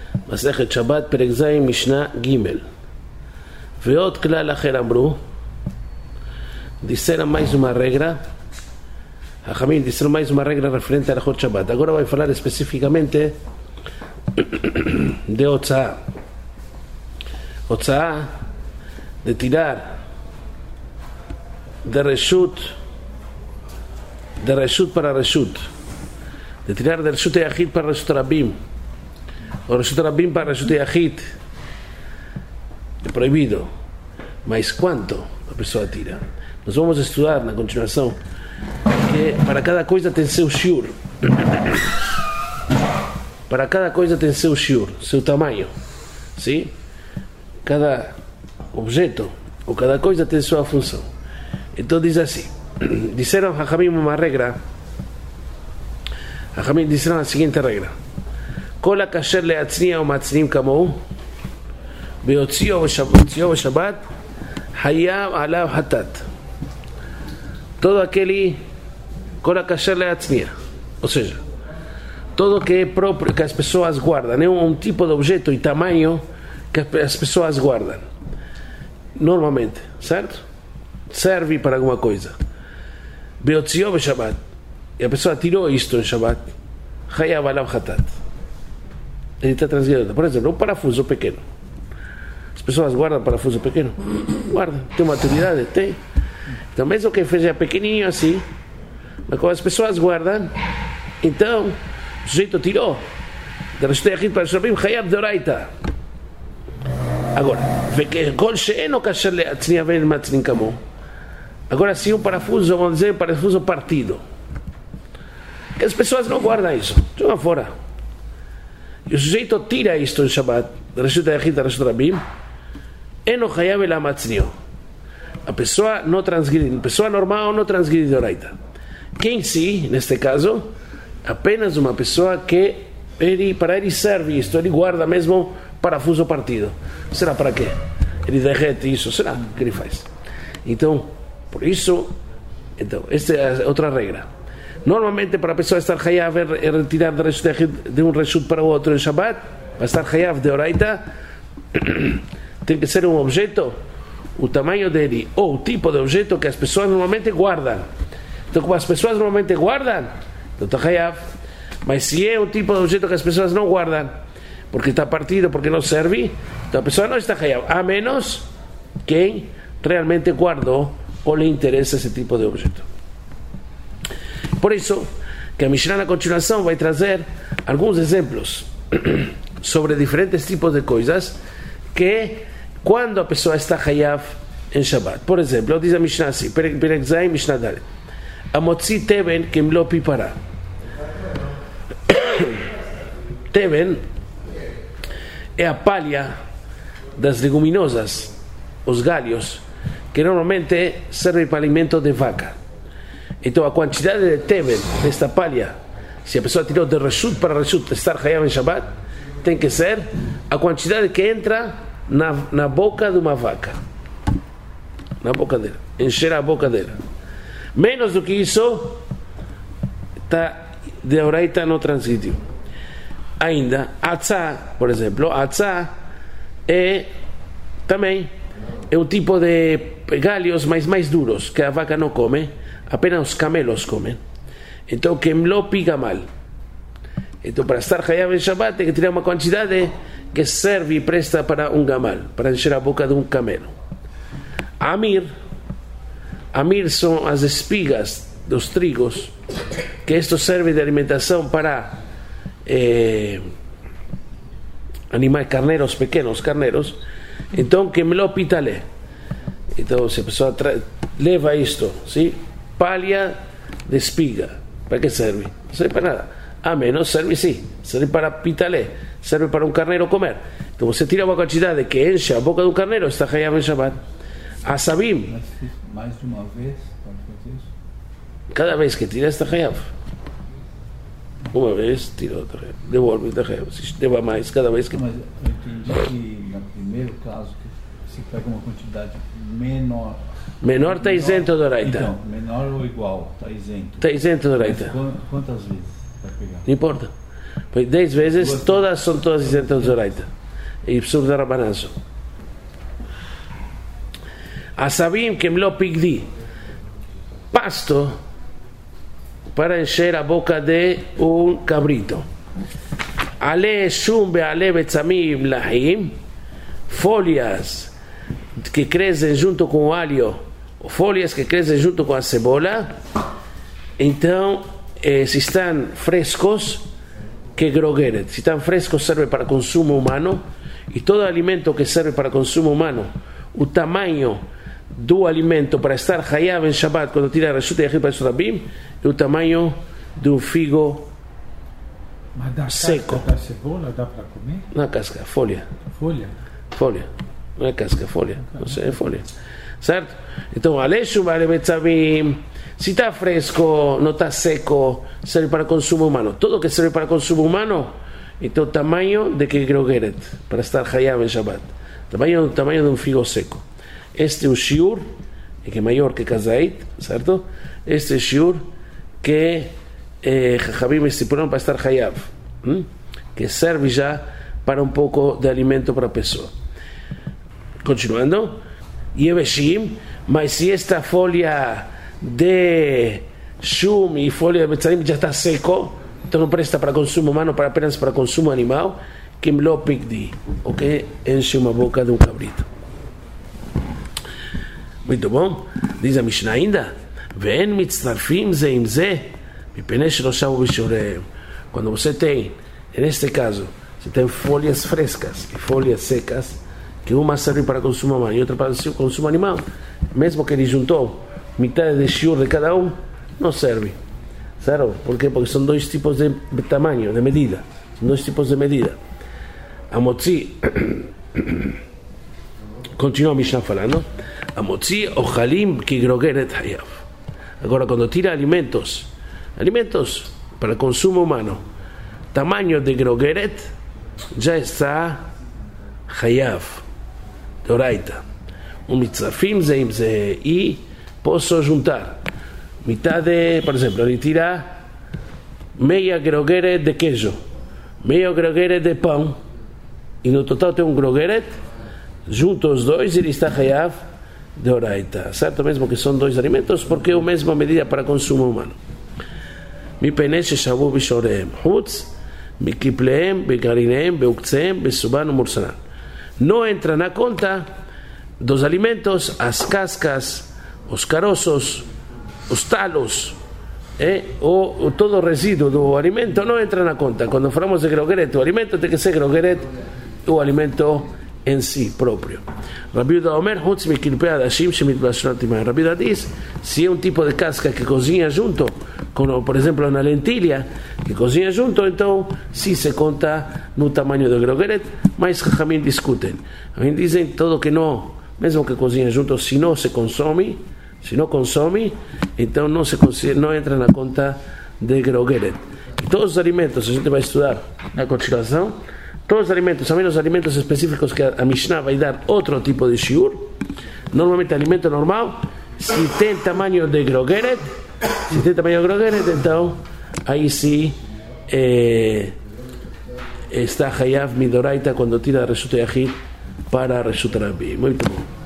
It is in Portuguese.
Masechet Shabbat, Perek Zayin, Mishnah Gimel. Veot klal acher amru. Disseram mais uma regra. Hachamim disseram mais uma regra referente a Alachot Shabbat. Agora vai falar especificamente de Otzaá. Otzaá, de tirar de Reshut para Reshut. De tirar de Reshut Yachid para Reshut Rabim. O Reshut Rabim para Reshut Yachid. É proibido. Mas quanto a pessoa tira? Nós vamos estudar na continuação que para cada coisa tem seu shiur. Para cada coisa tem seu shiur, seu tamanho. Sim? Cada objeto ou cada coisa tem sua função. Então diz assim. Disseram Hachamim uma regra. Hachamim disseram a seguinte regra. Kol hakasher le'atzniya u'matznim kamou beyotzio v'shabbat hayav alav hatat. Todo aquele kol hakasher le'atzniya, ou seja, todo que é próprio, que as pessoas guardam, é um tipo de objeto e tamanho que as pessoas guardam normalmente, certo? Serve para alguma coisa. Beyotzio v'shabbat, e a pessoa tirou isto em Shabbat, hayav alav hatat. Ele está transgredindo. Por exemplo, um parafuso pequeno. As pessoas guardam parafuso pequeno? Guardam. Tem uma utilidade? Tem. Então, mesmo que seja pequenininho assim, mas como as pessoas guardam, então, o sujeito tirou. Da Reshut Yachid para Reshut Rabim, hayav deoraita. Agora, kol she'eno kasher le'atzniya ve'en matznim kamou. Agora, se um parafuso, vamos dizer, parafuso partido, que as pessoas não guardam isso, jogam fora. E o sujeito tira isto em Shabbat, da Reshut Yachid para Reshut Rabim, eno hayav el amatzniyo. A pessoa não transgride, a pessoa normal não transgride oraita. Quem sim, neste caso, apenas uma pessoa que para ele serve isto, ele guarda mesmo parafuso partido. Será para quê? Ele derrete isso, será que ele faz? Então, por isso, então, esta é outra regra. Normalmente, para a pessoa estar hayav e retirar de um reshut para o outro em Shabbat, para estar hayav de oraita, tem que ser um objeto, o tamanho dele, ou o tipo de objeto que as pessoas normalmente guardam. Então, como as pessoas normalmente guardam, então está hayav. Mas se é o tipo de objeto que as pessoas não guardam, porque está partido, porque não serve, então a pessoa não está hayav, a menos quem realmente guardou ou lhe interessa esse tipo de objeto. Por isso, que a Mishnah na continuação vai trazer alguns exemplos sobre diferentes tipos de coisas que, quando a pessoa está hayav em Shabbat. Por exemplo, diz a Mishnah assim, Perek Zayin, Mishnah Dalet, Amotzi Teben Kemlo Pipara. Teben é a palha das leguminosas, os galhos, que normalmente servem para alimento de vaca. Então a quantidade de teben, desta palha, se a pessoa tirou de reshut para reshut, estar hayav em Shabbat, tem que ser a quantidade que entra na boca de uma vaca, na boca dela, encher a boca dela. Menos do que isso, de oraita não transgrediu. Ainda, atzá, por exemplo, atzá também é um tipo de galhos mais duros, que a vaca não come, apenas os camelos comem. Então, kemlo pi gamal. Então, para estar hayav em Shabbat, tem que tirar uma quantidade que serve e presta para um gamal, para encher a boca de um camelo. Amir são as espigas dos trigos, que isto serve de alimentação para animais carneiros, pequenos carneiros. Então, kemlo pitale. Então, se a pessoa leva isto, sim? Palha de espiga, para que serve? Não serve para nada. A menos serve sim, serve para pitalé, serve para um carneiro comer. Então você tira uma quantidade que enche a boca do carneiro, está hayav em Shabbat. Asabim. Mais de uma vez, pode fazer isso? Cada vez que tira, está hayav. Uma vez, tira outra vez. Devolve, está hayav. Se deva mais, cada vez que. Mas eu entendi que no primeiro caso, que se pega uma quantidade menor. Menor está isento do oraita. Então, menor ou igual, está isento. Está isento do oraita. Quantas vezes vai pegar? Não importa. Pues 10 veces, todas son todas isentas de Oraita. Y absurda Rabanazo. Asabim Kemlo Pigdi. Pasto para encher a boca de un cabrito. Ale Shumbe Ale Betzamim Lahim. Folias que crescem junto com o alho, ou folhas que crescem junto com a cebola. Então, se estão frescos, que grogeret. Se estão frescos, serve para consumo humano. E todo alimento que serve para consumo humano, o tamanho do alimento para estar hayav em Shabbat, quando tira a Reshut Yachid para Rabim, é o tamanho do figo seco. Da cebola dá para comer? Não é casca, folha. Folha. Não é casca, folha. Não sei, é folha. Certo? Então, Aleshu vale betzavim. Se está fresco, não está seco, serve para consumo humano. Tudo que serve para consumo humano, então o tamanho de que grogeret, para estar hayav em Shabbat. Tamanho de um figo seco. Este é o shiur, que é maior que kazait, certo? Este é o shiur que Jajabim estipulam para estar hayav, que serve já para um pouco de alimento para a pessoa. Continuando, Yeveshim, mas se esta folha de shum e folha de betzarim já está seco, então não presta para consumo humano, para apenas para consumo animal, que mlo pigdi, o que enche uma boca de um cabrito. Muito bom, diz a Mishnah ainda, Ve'en mitzarfim ze im ze, mipnei shloshah ubishoreim. Quando você tem, neste caso, você tem folhas frescas e folhas secas, que uma serve para consumo humano e outra para consumo animal, mesmo que ele juntou metade de shiur de cada um, não serve. Certo? Por quê? Porque são dois tipos de tamanho, de medida. São dois tipos de medida. A motzi, continua a Mishnah falando, a motzi ochalim ki grogeret hayav. Agora, quando tira alimentos para consumo humano, tamanho de grogeret, já está hayav, de oraita. Mitzrafim zeim ze, e posso juntar metade, por exemplo, ele tira meia grogeret de queijo, meia grogeret de pão, e no total tem um grogeret, junto os dois ele está hayav de oraita, certo? Mesmo que são dois alimentos, porque é a mesma medida para consumo humano. מפני ששבו בשעוריהם חוץ מקפליהם, בגרעיניהם, בעוקציהם, בסובן ומורסנן. Não entra na conta dos alimentos as cascas, os caroços, os talos, ou todo o resíduo do alimento não entra na conta. Quando falamos de grogeret, o alimento tem que ser grogeret, o alimento em si próprio. Rabi Yehuda Omer, Hutz mikilpei adashim shemitbashrat imay. Rabi Yehuda diz, se é um tipo de casca que cozinha junto, como por exemplo na lentilha, que cozinha junto, então sim se conta no tamanho do grogeret, mas Chachamim discutem. Chachamim dizem todo que não, mesmo que cozinha junto, se não consome, então não entra na conta de grogeret. E todos os alimentos, a gente vai estudar na continuação, todos os alimentos, a menos alimentos específicos que a Mishnah vai dar outro tipo de shiur, normalmente alimento normal, se tem tamanho de grogeret, então aí sim está hayav midoraita quando tira a Reshut Yachid para a Reshut Rabim. Muito bom.